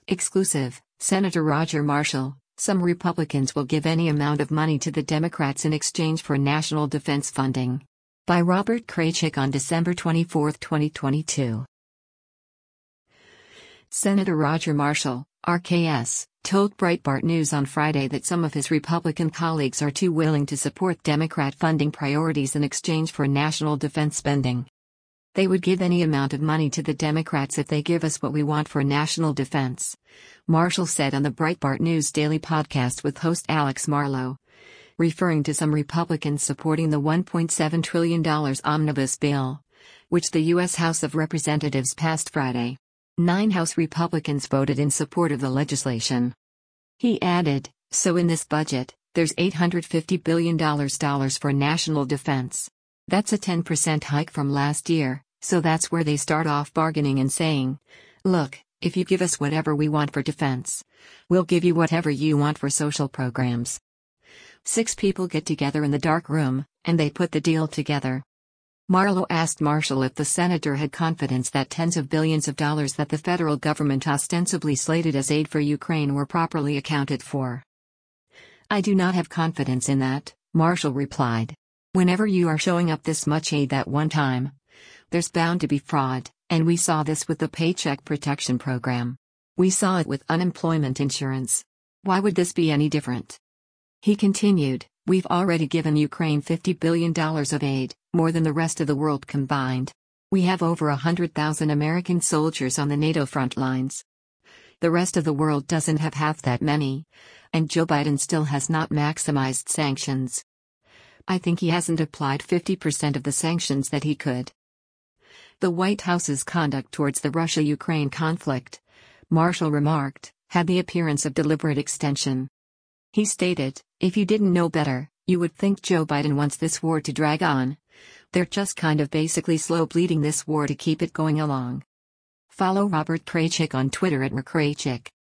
Exclusive, Senator Roger Marshall. Some Republicans will give any amount of money to the Democrats in exchange for national defense funding. By Robert Kraychik on December 24, 2022. Senator Roger Marshall, RKS, told Breitbart News on Friday that some of his Republican colleagues are too willing to support Democrat funding priorities in exchange for national defense spending. They would give any amount of money to the Democrats if they give us what we want for national defense, Marshall said on the Breitbart News Daily podcast with host Alex Marlow, referring to some Republicans supporting the $1.7 trillion omnibus bill, which the U.S. House of Representatives passed Friday. 9 House Republicans voted in support of the legislation. He added, "So in this budget, there's $850 billion for national defense. That's a 10% hike from last year, so that's where they start off bargaining and saying, look, if you give us whatever we want for defense, we'll give you whatever you want for social programs." 6 people get together in the dark room, and they put the deal together. Marlow asked Marshall if the senator had confidence that tens of billions of dollars that the federal government ostensibly slated as aid for Ukraine were properly accounted for. "I do not have confidence in that," Marshall replied. "Whenever you are showing up this much aid at one time, there's bound to be fraud, and we saw this with the Paycheck Protection Program. We saw it with unemployment insurance. Why would this be any different?" He continued, "We've already given Ukraine $50 billion of aid, more than the rest of the world combined. We have over 100,000 American soldiers on the NATO front lines. The rest of the world doesn't have half that many, and Joe Biden still has not maximized sanctions. I think he hasn't applied 50% of the sanctions that he could." The White House's conduct towards the Russia-Ukraine conflict, Marshall remarked, had the appearance of deliberate extension. He stated, "If you didn't know better, you would think Joe Biden wants this war to drag on. They're just kind of basically slow bleeding this war to keep it going along." Follow Robert Kraychik on Twitter @RKraychik.